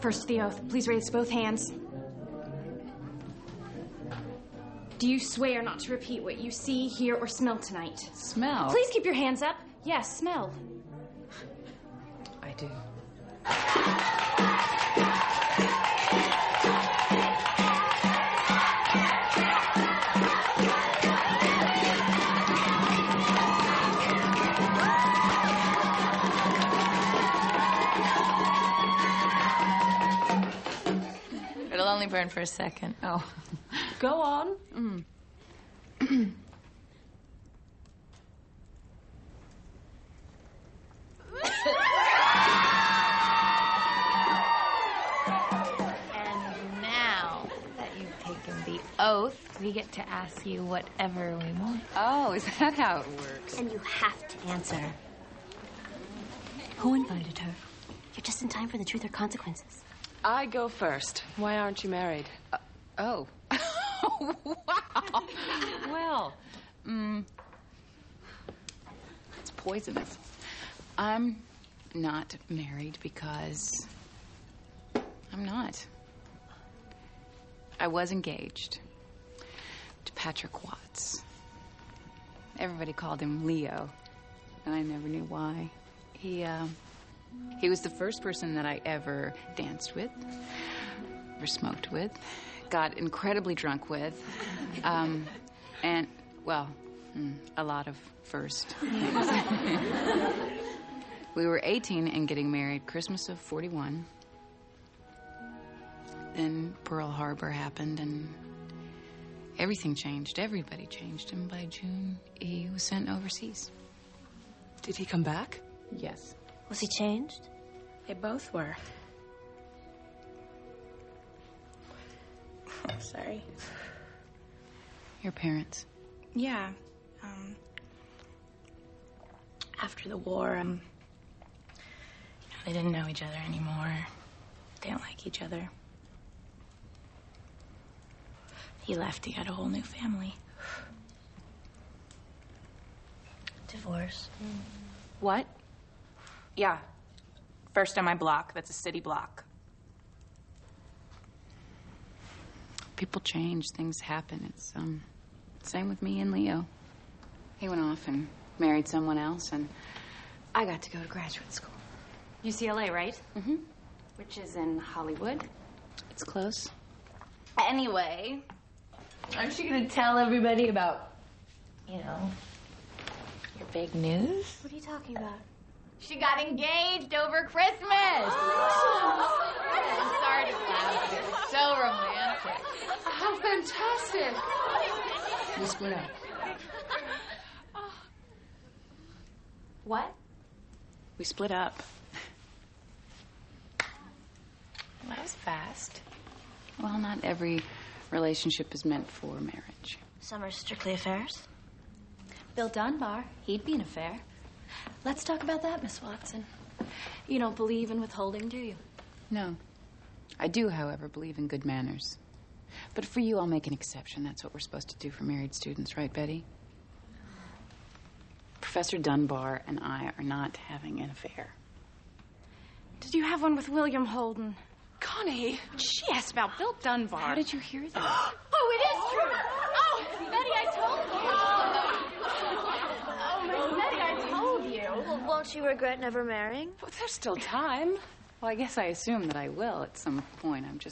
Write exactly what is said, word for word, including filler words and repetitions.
First, the oath. Please raise both hands. Do you swear not to repeat what you see, hear, or smell tonight? Smell? Please keep your hands up. Yes, smell. I do. It'll only burn for a second. Oh. Go on. Mm. And now that you've taken the oath, we get to ask you whatever we want. Oh, is that how it works? And you have to answer. Who invited her? You're just in time for the truth or consequences. I go first. Why aren't you married? Uh, oh. Wow. Well, mm, it's poisonous. I'm not married because I'm not. I was engaged to Patrick Watts. Everybody called him Leo, and I never knew why. He, uh, he was the first person that I ever danced with, or smoked with, got incredibly drunk with, um, and, well, mm, a lot of first. We were eighteen and getting married, Christmas of forty-one. Then Pearl Harbor happened, and everything changed. Everybody changed. And by June, he was sent overseas. Did he come back? Yes. Was he changed? They both were. Sorry. Your parents? Yeah. Um, after the war, um, you know, they didn't know each other anymore. They didn't like each other. He left. He had a whole new family. Divorce. Mm. What? Yeah. First on my block. That's a city block. People change, things happen. It's um same with me and Leo. He went off and married someone else, and I got to go to graduate school. U C L A, right? Mm-hmm. Which is in Hollywood. It's close. Anyway, aren't you gonna tell everybody about, you know, your big news? What are you talking about? She got engaged over Christmas. Oh. I'm sorry to laugh, but it was so romantic. How fantastic! We split up. What? We split up. That was fast. Well, not every relationship is meant for marriage. Some are strictly affairs. Bill Dunbar, he'd be an affair. Let's talk about that, Miss Watson. You don't believe in withholding, do you? No. I do, however, believe in good manners. But for you, I'll make an exception. That's what we're supposed to do for married students, right, Betty? Professor Dunbar and I are not having an affair. Did you have one with William Holden? Connie! She asked about Bill Dunbar. How did you hear that? Oh, it is true! Oh, Betty, I told you! Oh, Miss Betty, I told you! Well, won't you regret never marrying? Well, there's still time. Well, I guess I assume that I will at some point. I'm just